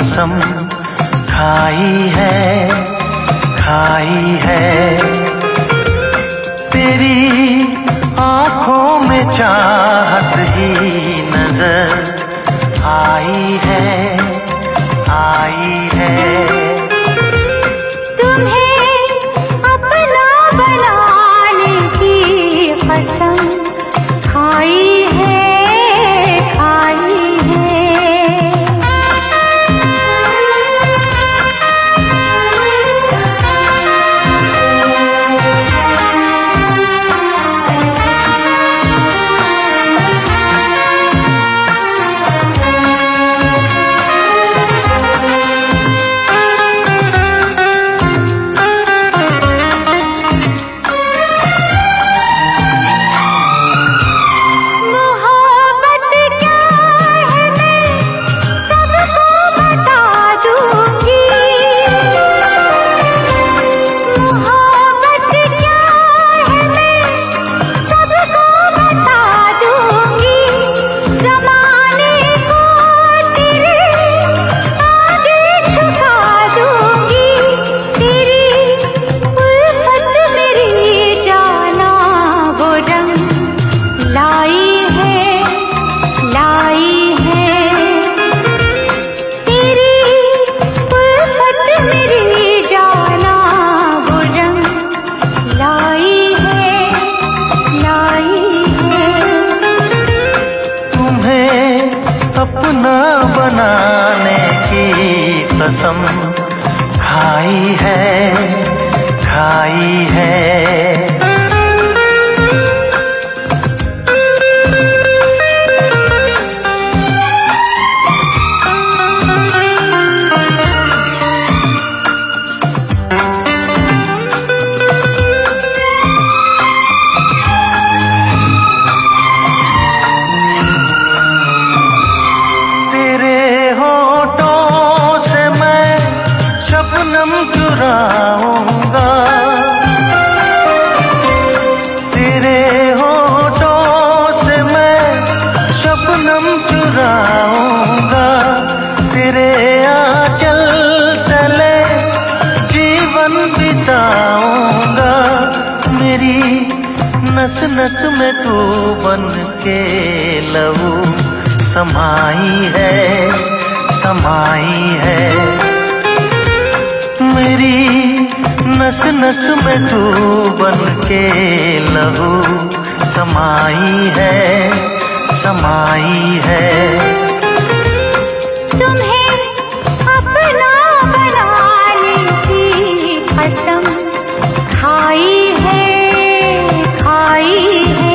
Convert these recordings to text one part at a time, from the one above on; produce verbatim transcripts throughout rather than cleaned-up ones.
कसम खाई है, खाई है। तेरी आँखों में चाहत ही नजर आई है, आई है। तुम्हें अपना बनाने की कसम खाई है, खाई है। अपना बनाने की कसम खाई है, खाई है। चुराऊंगा तेरे होठों से मैं शबनम चुराऊंगा, तेरे आंचल तले जीवन बिताऊंगा। मेरी नस नस में तू बन के लहू समाई है, समाई है। मेरी नस नस में तू बन के लहू समाई है, समाई है। तुम्हें अपना बनाने की कसम खाई है, खाई है।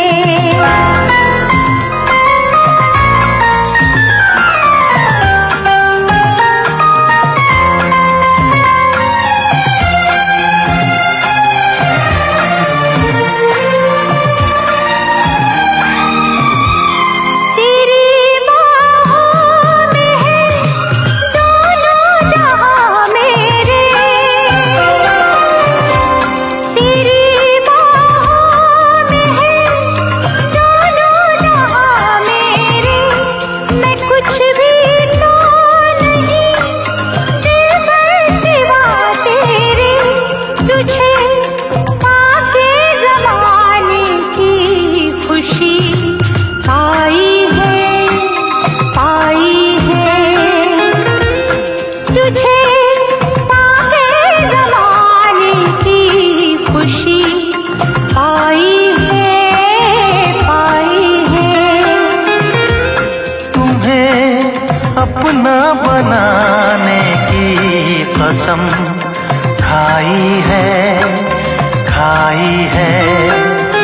अपना बनाने की कसम खाई है, खाई है।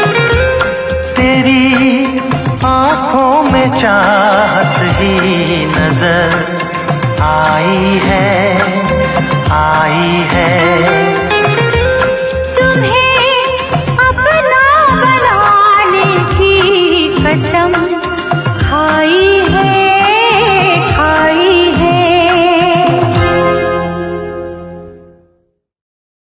तेरी आँखों में चाहत ही नजर आई है, आई है। तुम्हें अपना बनाने की कसम